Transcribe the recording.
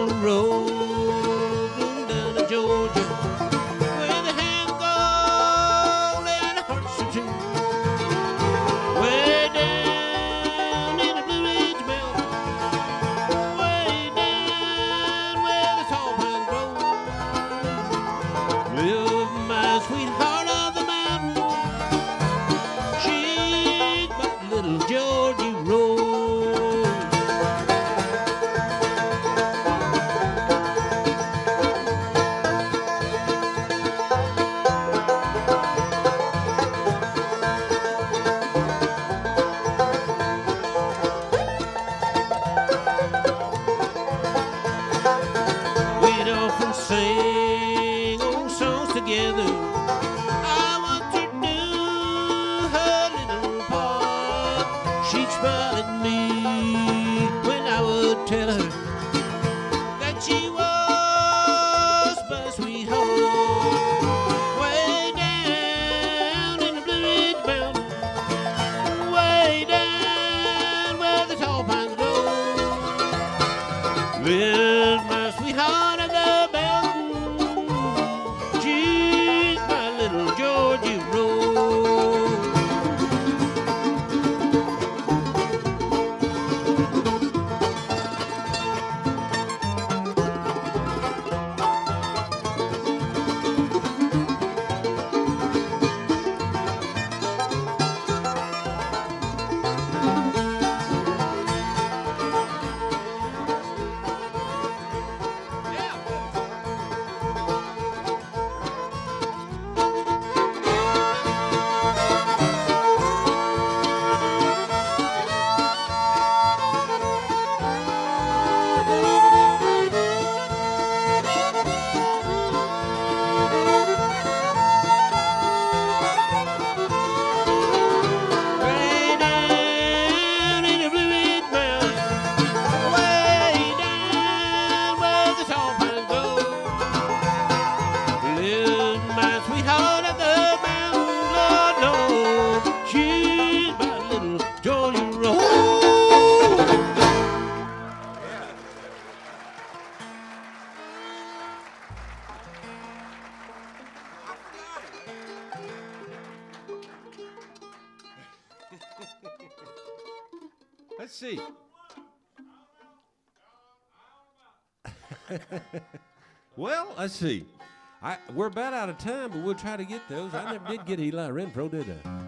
road down to Georgia, where the hand gold and the hearts are true. Way down in the Blue Ridge Belt, way down where the tall pines grow, live my sweetheart of the mountain. She's but little Georgie Rose. We'd often sing old songs together. I want to do her little part. She'd smile at me when I would tell her that she was my sweetheart. Way down in the Blue Ridge Mountain, way down where the tall pines grow, lives my sweetheart of the mountain. She's my little Georgie Rose. Way down in the Blue Ridge Mountain, way down where the tall pines grow, lives my sweetheart of the mountain. Lord, Lord, she's my little Georgie Rose. Let's see. Well, let's see. We're about out of time, but we'll try to get those. I never did get Eli Renfro, did I?